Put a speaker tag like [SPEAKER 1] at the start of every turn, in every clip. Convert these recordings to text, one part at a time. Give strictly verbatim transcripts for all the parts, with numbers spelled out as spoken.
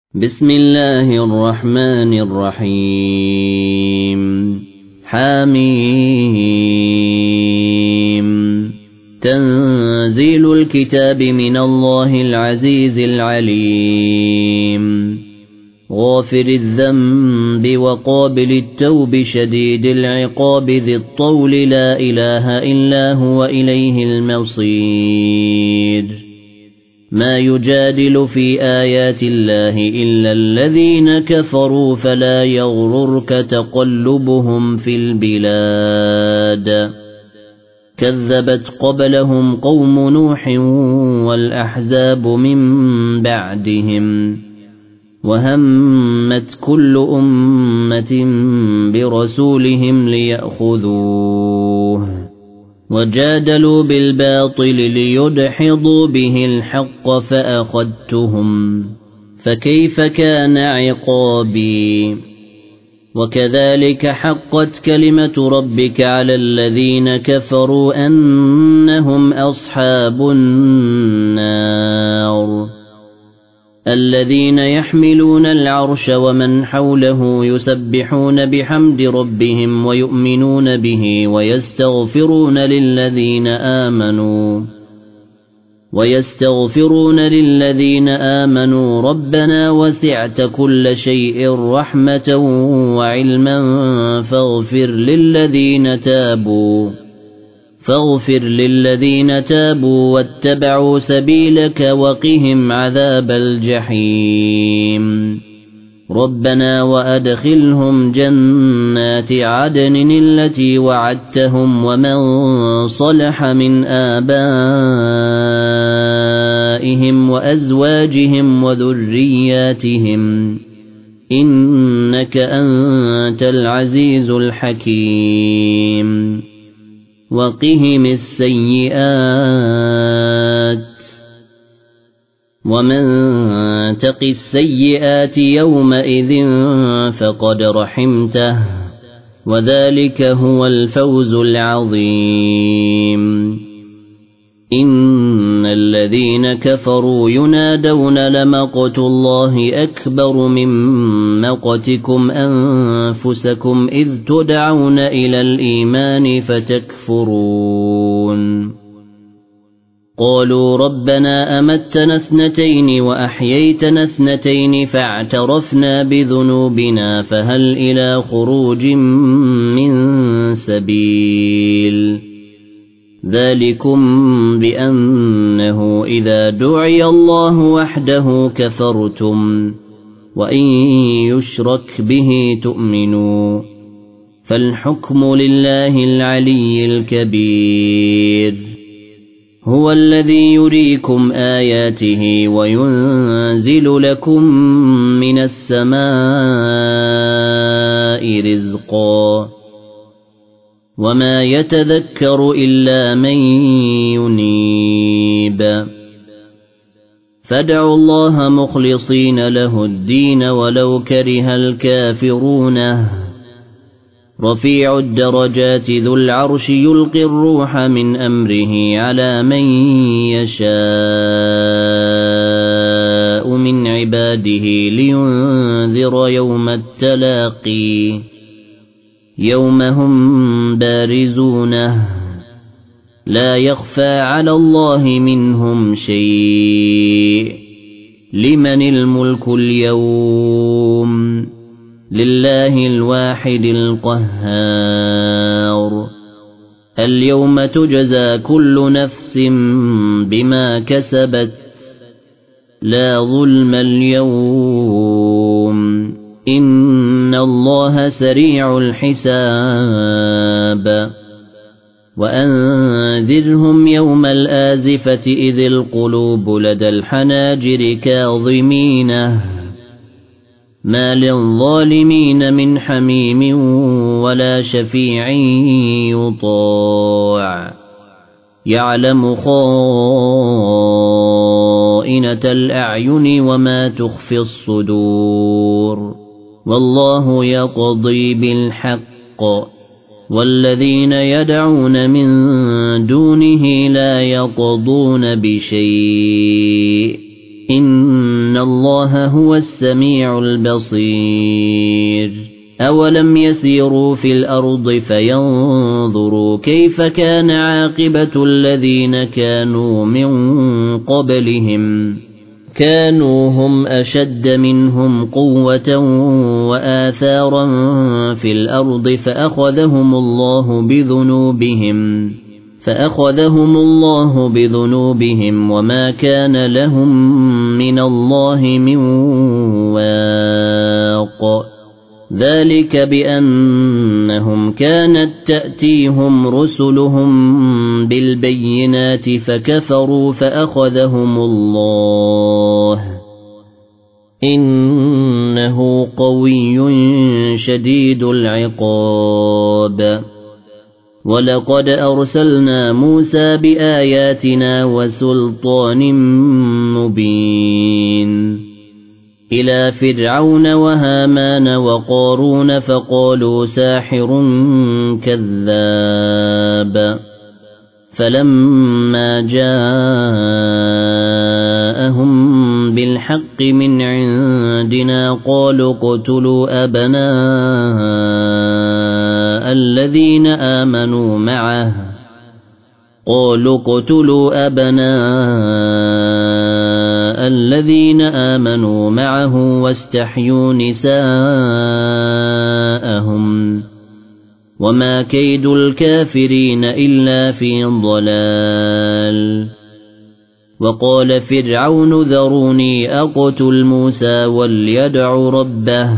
[SPEAKER 1] بسم الله الرحمن الرحيم حميم تنزيل الكتاب من الله العزيز العليم غافر الذنب وقابل التوب شديد العقاب ذي الطول لا إله إلا هو إليه المصير ما يجادل في آيات الله إلا الذين كفروا فلا يغررك تقلبهم في البلاد كذبت قبلهم قوم نوح والأحزاب من بعدهم وهمت كل أمة برسولهم ليأخذوه وجادلوا بالباطل ليدحضوا به الحق فأخذتهم فكيف كان عقابي وكذلك حقت كلمة ربك على الذين كفروا أنهم أصحاب النار الذين يحملون العرش ومن حوله يسبحون بحمد ربهم ويؤمنون به ويستغفرون للذين آمنوا ويستغفرون للذين آمنوا ربنا وسعت كل شيء رحمة وعلما فاغفر للذين تابوا فاغفر للذين تابوا واتبعوا سبيلك وقهم عذاب الجحيم ربنا وأدخلهم جنات عدن التي وعدتهم ومن صلح من آبائهم وأزواجهم وذرياتهم إنك أنت العزيز الحكيم وقهم السيئات ومن تق السيئات يومئذ فقد رحمته وذلك هو الفوز العظيم إن الذين كفروا ينادون لمقت الله أكبر من مقتكم أنفسكم إذ تدعون إلى الإيمان فتكفرون قالوا ربنا أمتنا اثنتين وأحييتنا اثنتين فاعترفنا بذنوبنا فهل إلى خروج من سبيل ذلكم بأنه إذا دعي الله وحده كفرتم وإن يشرك به تؤمنوا فالحكم لله العلي الكبير هو الذي يريكم آياته وينزل لكم من السماء رزقا وما يتذكر إلا من ينيب فادعوا الله مخلصين له الدين ولو كره الكافرون رفيع الدرجات ذو العرش يلقي الروح من أمره على من يشاء من عباده لينذر يوم التلاقي يوم هم بارزونه لا يخفى على الله منهم شيء لمن الملك اليوم لله الواحد القهار اليوم تجزى كل نفس بما كسبت لا ظلم اليوم إن الله سريع الحساب وأنذرهم يوم الآزفة إذ القلوب لدى الحناجر كاظمينه ما للظالمين من حميم ولا شفيع يطاع يعلم خائنة الأعين وما تخفي الصدور والله يقضي بالحق والذين يدعون من دونه لا يقضون بشيء إن الله هو السميع البصير أولم يسيروا في الأرض فينظروا كيف كان عاقبة الذين كانوا من قبلهم كانوا هم أشد منهم قوة وآثارا في الأرض فأخذهم الله بذنوبهم فأخذهم الله بذنوبهم وما كان لهم من الله من واق ذلك بأنهم كانت تأتيهم رسلهم بالبينات فكفروا فأخذهم الله إنه قوي شديد العقاب ولقد أرسلنا موسى بآياتنا وسلطان مبين إلى فرعون وهامان وقارون فقالوا ساحر كذاب فلما جاءهم بالحق من عندنا قالوا اقتلوا أبناء الذين آمنوا معه قالوا اقتلوا أبناء الذين آمنوا معه واستحيوا نساءهم وما كيد الكافرين إلا في ضلال وقال فرعون ذروني أقتل موسى وليدع ربه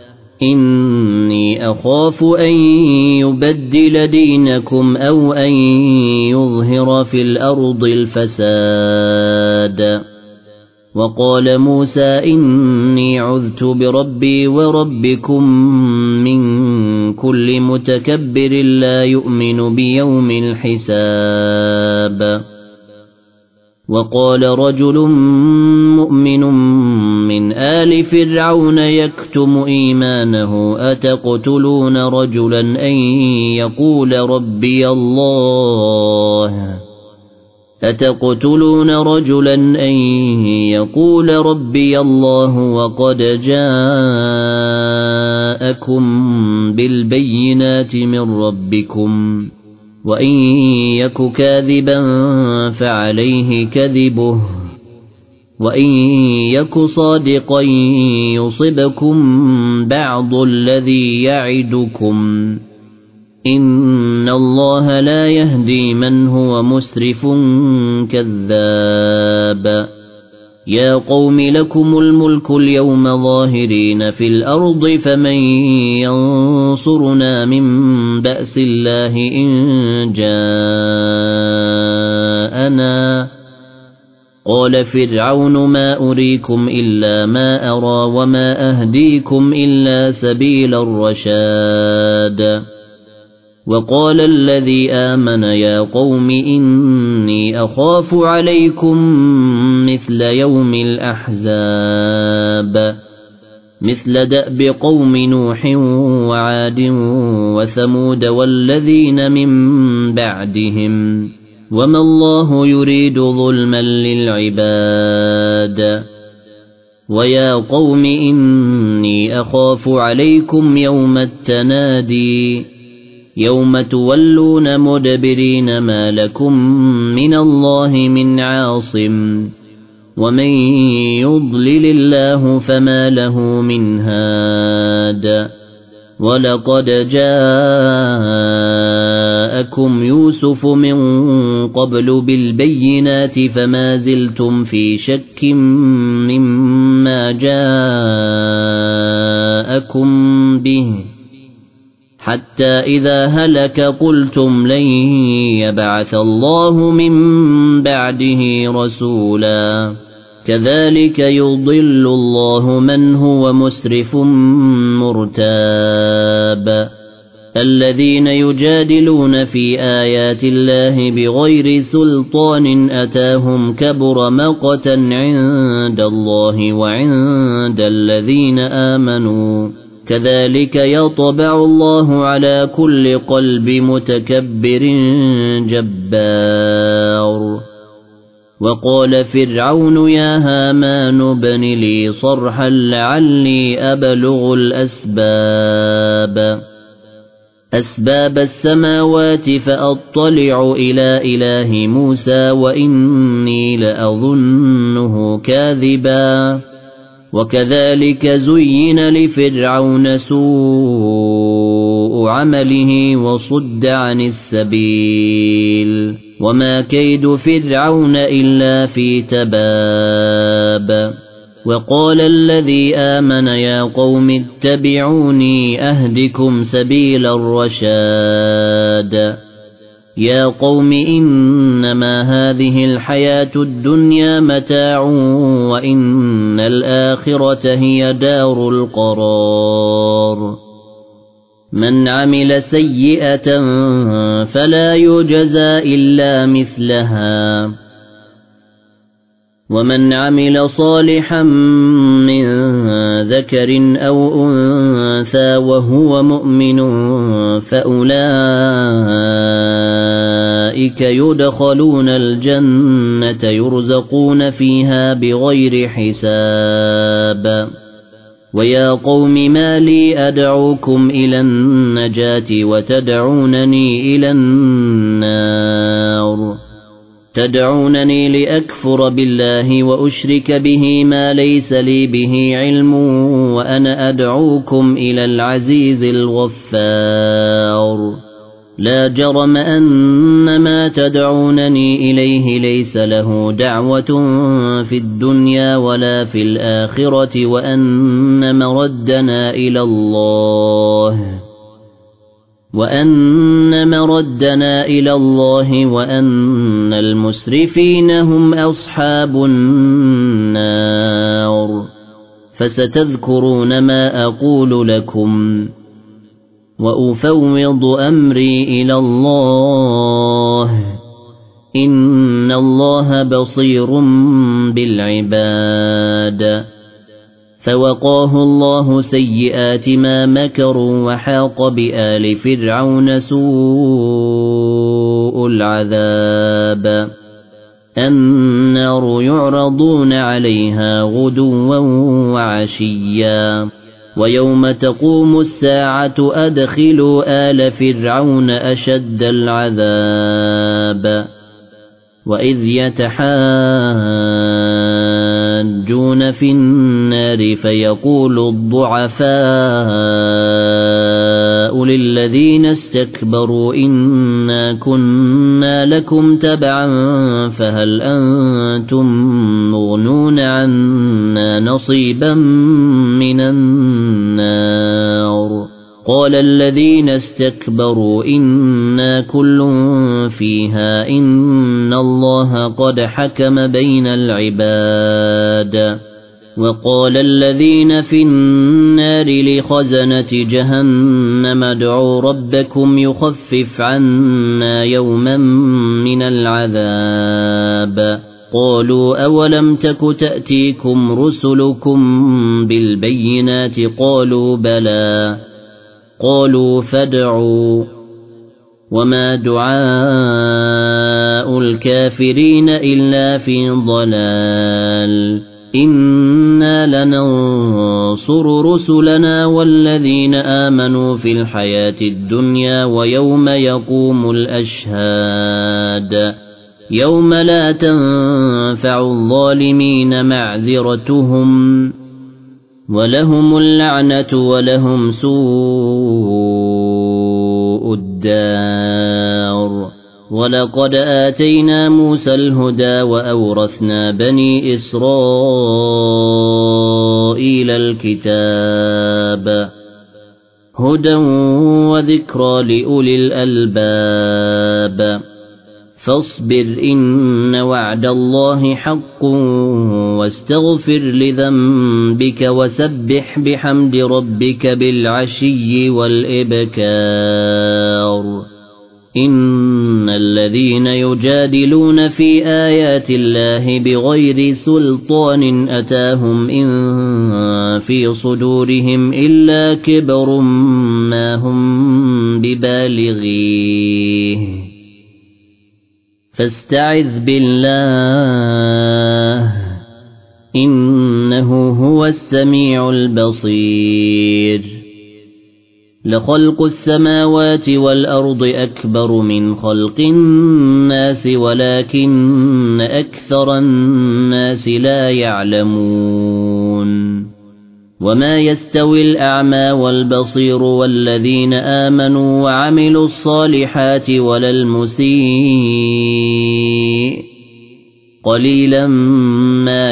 [SPEAKER 1] إني أخاف أن يبدل دينكم أو أن يظهر في الأرض الفساد وقال موسى إني عذت بربي وربكم من كل متكبر لا يؤمن بيوم الحساب وقال رجل مؤمن من آل فرعون يكتم إيمانه أتقتلون رجلا أن يقول ربي الله أتقتلون رجلا أن يقول ربي الله وقد جاءكم بالبينات من ربكم وإن يك كاذبا فعليه كذبه وإن يك صادقا يصبكم بعض الذي يعدكم إن الله لا يهدي من هو مسرف كذاب يا قوم لكم الملك اليوم ظاهرين في الأرض فمن ينصرنا من بأس الله إن جاءنا قال فرعون ما أريكم إلا ما أرى وما أهديكم إلا سبيل الرشاد وقال الذي آمن يا قوم إني أخاف عليكم مثل يوم الأحزاب مثل دأب قوم نوح وعاد وثمود والذين من بعدهم وما الله يريد ظلما للعباد ويا قوم إني أخاف عليكم يوم التنادي يوم تولون مدبرين ما لكم من الله من عاصم ومن يضلل الله فما له من هاد ولقد جاءكم يوسف من قبل بالبينات فما زلتم في شك مما جاءكم به حتى إذا هلك قلتم لن يبعث الله من بعده رسولا كذلك يضل الله من هو مسرف مرتاب الذين يجادلون في آيات الله بغير سلطان أتاهم كبر مقتا عند الله وعند الذين آمنوا كذلك يطبع الله على كل قلب متكبر جبار وقال فرعون يا هامان ابن لي صرحا لعلي أبلغ الأسباب أسباب السماوات فأطلع إلى إله موسى وإني لأظنه كاذبا وكذلك زين لفرعون سوء عمله وصد عن السبيل وما كيد فرعون إلا في تباب وقال الذي آمن يا قوم اتبعوني أهدكم سبيل الرشاد يا قوم إنما هذه الحياة الدنيا متاع وإن الآخرة هي دار القرار من عمل سيئة فلا يجزى إلا مثلها ومن عمل صالحا من ذكر أو أنثى وهو مؤمن فأولئك يدخلون الجنة يرزقون فيها بغير حساب ويا قوم ما لي أدعوكم إلى النجاة وتدعونني إلى النار تدعونني لأكفر بالله وأشرك به ما ليس لي به علم وأنا أدعوكم إلى العزيز الغفار لا جرم أن ما تدعونني إليه ليس له دعوة في الدنيا ولا في الآخرة وأن مردنا إلى الله وأن مردنا إلى الله وأن المسرفين هم أصحاب النار فستذكرون ما أقول لكم وأفوض أمري إلى الله إن الله بصير بالعباد فوقاه الله سيئات ما مكروا وحاق بآل فرعون سوء العذاب النار يعرضون عليها غدوا وعشيا ويوم تقوم الساعة أدخلوا آل فرعون أشد العذاب وإذ يتحاجون في النار فيقول الضعفاء للذين استكبروا إنا كنا لكم تبعا فهل أنتم مغنون عنا نصيبا من النار قال الذين استكبروا إنا كل فيها إن الله قد حكم بين العباد وقال الذين في النار لخزنة جهنم ادعوا ربكم يخفف عنا يوما من العذاب قالوا أولم تك تأتيكم رسلكم بالبينات قالوا بلى قالوا فادعوا وما دعاء الكافرين إلا في ضلال إنا لننصر رسلنا والذين آمنوا في الحياة الدنيا ويوم يقوم الأشهاد يوم لا تنفع الظالمين معذرتهم ولهم اللعنة ولهم سوء الدار ولقد آتينا موسى الهدى وأورثنا بني إسرائيل الكتاب هدى وذكرى لأولي الألباب فاصبر إن وعد الله حق واستغفر لذنبك وسبح بحمد ربك بالعشي والإبكار إن الذين يجادلون في آيات الله بغير سلطان أتاهم إن في صدورهم إلا كبر ما هم ببالغيه فاستعذ بالله إنه هو السميع البصير لخلق السماوات والأرض أكبر من خلق الناس ولكن أكثر الناس لا يعلمون وما يستوي الأعمى والبصير والذين آمنوا وعملوا الصالحات ولا المسيء قليلا ما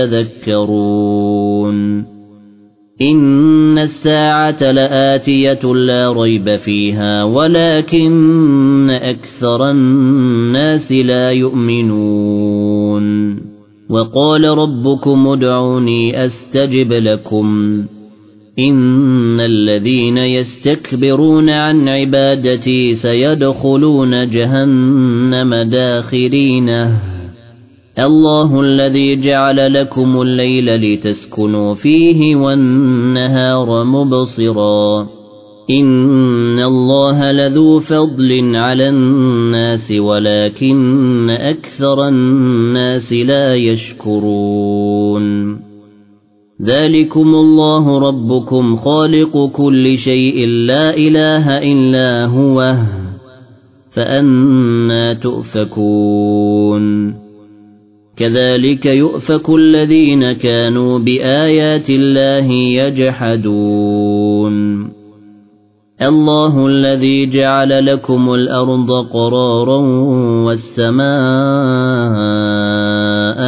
[SPEAKER 1] يتذكرون إن الساعة لآتية لا ريب فيها ولكن أكثر الناس لا يؤمنون وقال ربكم ادعوني أستجب لكم إن الذين يستكبرون عن عبادتي سيدخلون جهنم داخرينه الله الذي جعل لكم الليل لتسكنوا فيه والنهار مبصرا إن الله لذو فضل على الناس ولكن أكثر الناس لا يشكرون ذلكم الله ربكم خالق كل شيء لا إله إلا هو فأنى تؤفكون كذلك يؤفك الذين كانوا بآيات الله يجحدون الله الذي جعل لكم الأرض قرارا والسماء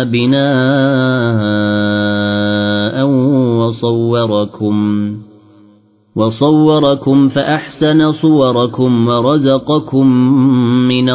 [SPEAKER 1] بناء وصوركم وصوركم فأحسن صوركم ورزقكم من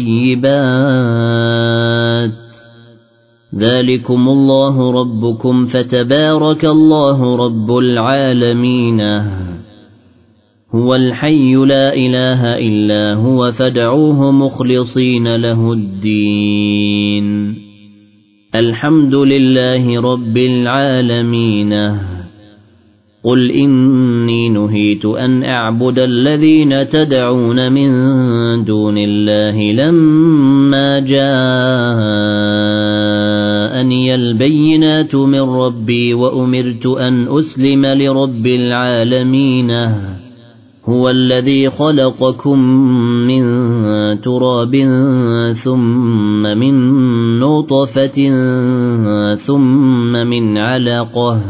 [SPEAKER 1] الطيبات ذلكم الله ربكم فتبارك الله رب العالمين هو الحي لا إله إلا هو فادعوه مخلصين له الدين الحمد لله رب العالمين قل إني نهيت أن أعبد الذين تدعون من دون الله لما جاءني البينات من ربي وأمرت أن أسلم لرب العالمين هو الذي خلقكم من تراب ثم من نطفة ثم من علقة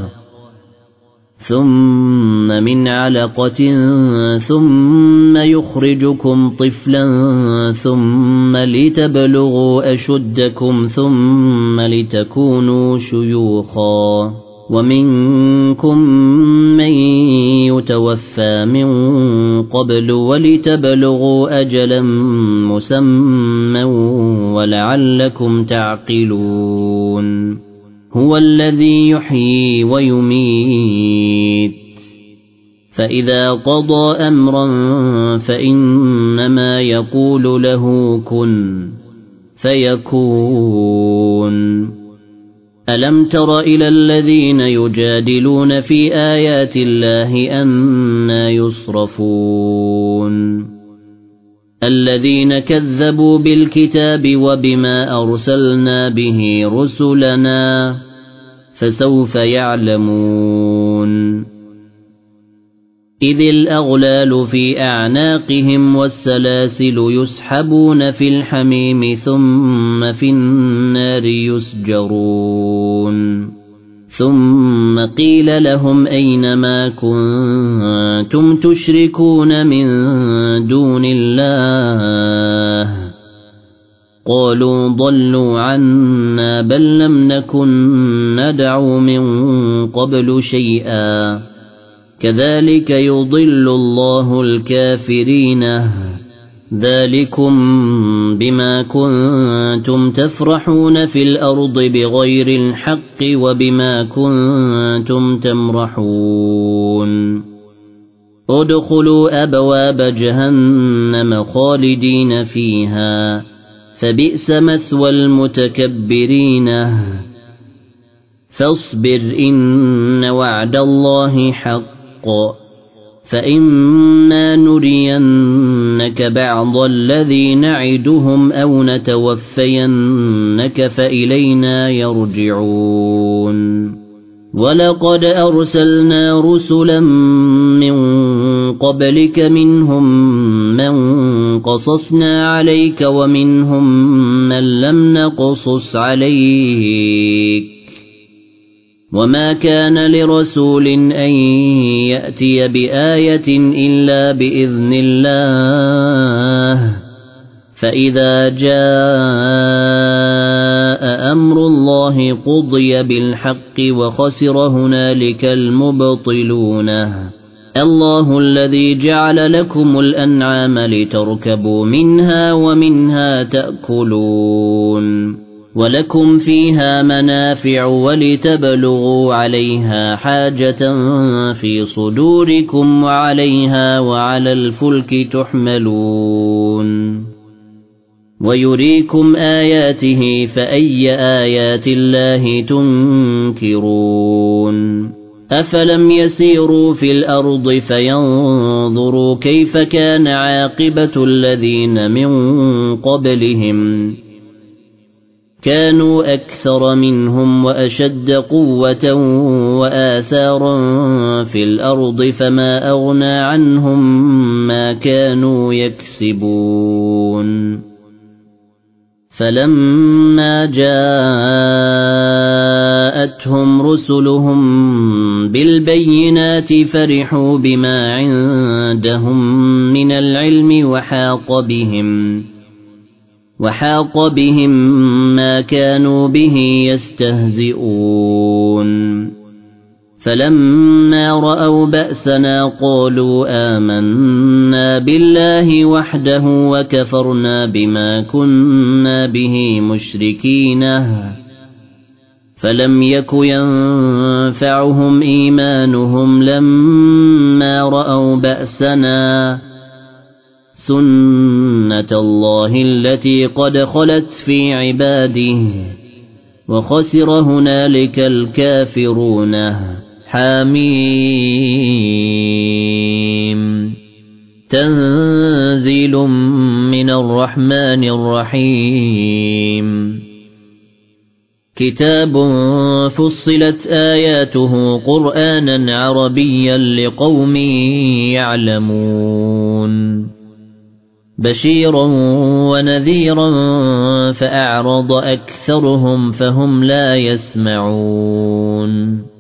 [SPEAKER 1] ثم من علقة ثم يخرجكم طفلا ثم لتبلغوا أشدكم ثم لتكونوا شيوخا ومنكم من يتوفى من قبل ولتبلغوا أجلا مسمى ولعلكم تعقلون هو الذي يحيي ويميت فإذا قضى أمرا فإنما يقول له كن فيكون ألم تر إلى الذين يجادلون في آيات الله أنى يصرفون الذين كذبوا بالكتاب وبما أرسلنا به رسلنا فسوف يعلمون إذ الأغلال في أعناقهم والسلاسل يسحبون في الحميم ثم في النار يسجرون ثم قيل لهم أين ما كنتم تشركون من دون الله قالوا ضلوا عنا بل لم نكن ندعو من قبل شيئا كذلك يضل الله الكافرين ذلكم بما كنتم تفرحون في الأرض بغير الحق وبما كنتم تمرحون ادخلوا أبواب جهنم خالدين فيها فبئس مثوى المتكبرين فاصبر إن وعد الله حق فإما نرينك بعض الذي نعدهم أو نتوفينك فإلينا يرجعون ولقد أرسلنا رسلا من قبلك منهم من قصصنا عليك ومنهم من لم نقصص عليك وما كان لرسول أن يأتي بآية إلا بإذن الله فإذا جاء أمر الله قضي بالحق وخسر هنالك المبطلون الله الذي جعل لكم الأنعام لتركبوا منها ومنها تأكلون ولكم فيها منافع ولتبلغوا عليها حاجة في صدوركم وعليها وعلى الفلك تحملون ويريكم آياته فأي آيات الله تنكرون أفلم يسيروا في الأرض فينظروا كيف كان عاقبة الذين من قبلهم كانوا أكثر منهم وأشد قوة وآثارا في الأرض فما أغنى عنهم ما كانوا يكسبون فلما جاءتهم رسلهم بالبينات فرحوا بما عندهم من العلم وحاق بهم وحاق بهم ما كانوا به يستهزئون فلما رأوا بأسنا قالوا آمنا بالله وحده وكفرنا بما كنا به مشركين فلم يك ينفعهم إيمانهم لما رأوا بأسنا سنة الله التي قد خلت في عباده وخسر هنالك الكافرون حميم تنزيل من الرحمن الرحيم كتاب فصلت آياته قرآنا عربيا لقوم يعلمون بشيرا ونذيرا فأعرض أكثرهم فهم لا يسمعون